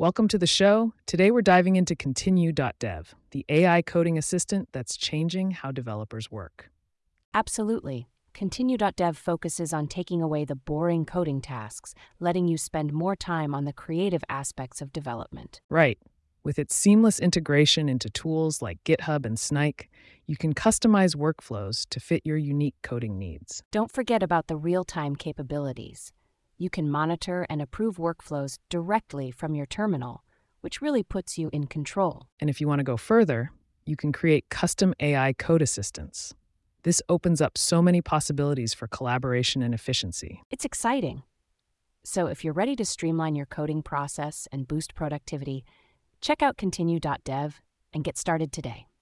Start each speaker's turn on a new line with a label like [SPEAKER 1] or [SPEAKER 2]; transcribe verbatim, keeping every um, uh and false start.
[SPEAKER 1] Welcome to the show. Today we're diving into Continue dot dev, the A I coding assistant that's changing how developers work.
[SPEAKER 2] Absolutely. Continue dot dev focuses on taking away the boring coding tasks, letting you spend more time on the creative aspects of development.
[SPEAKER 1] Right. With its seamless integration into tools like GitHub and Snike, you can customize workflows to fit your unique coding needs.
[SPEAKER 2] Don't forget about the real-time capabilities. You can monitor and approve workflows directly from your terminal, which really puts you in control.
[SPEAKER 1] And if you want to go further, you can create custom A I code assistants. This opens up so many possibilities for collaboration and efficiency.
[SPEAKER 2] It's exciting. So if you're ready to streamline your coding process and boost productivity, check out Continue dot dev and get started today.